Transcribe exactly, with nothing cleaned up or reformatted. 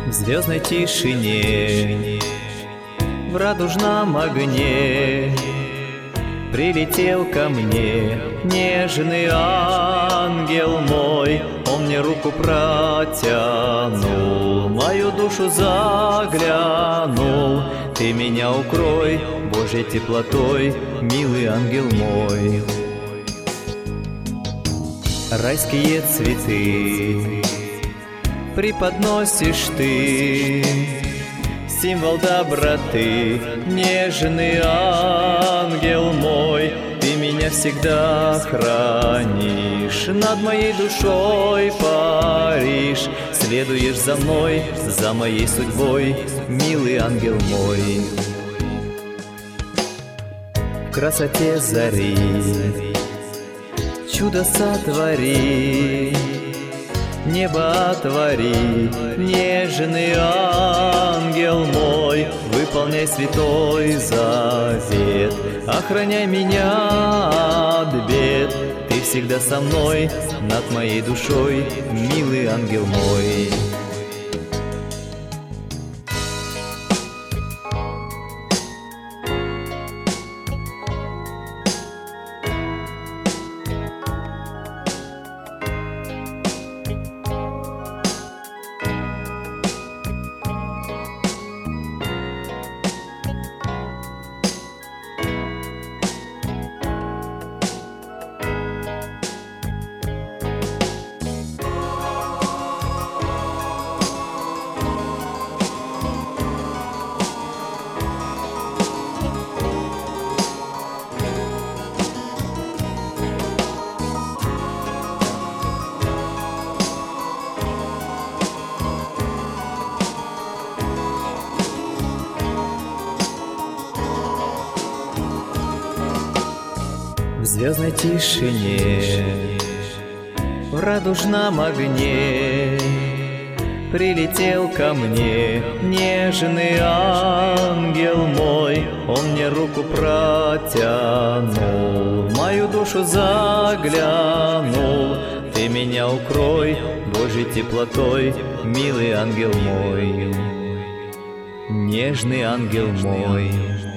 В звездной тишине, в радужном огне прилетел ко мне нежный ангел мой. Он мне руку протянул, мою душу заглянул. Ты меня укрой Божьей теплотой, милый ангел мой. Райские цветы преподносишь ты, символ доброты, нежный ангел мой. Ты меня всегда хранишь, над моей душой паришь. Следуешь за мной, за моей судьбой, милый ангел мой. В красоте зари чудо сотвори, небо отвори, нежный ангел мой. Выполняй святой завет, охраняй меня от бед. Ты всегда со мной, над моей душой, милый ангел мой. В звездной тишине, в радужном огне прилетел ко мне нежный ангел мой. Он мне руку протянул, мою душу заглянул. Ты меня укрой Божьей теплотой, милый ангел мой, нежный ангел мой.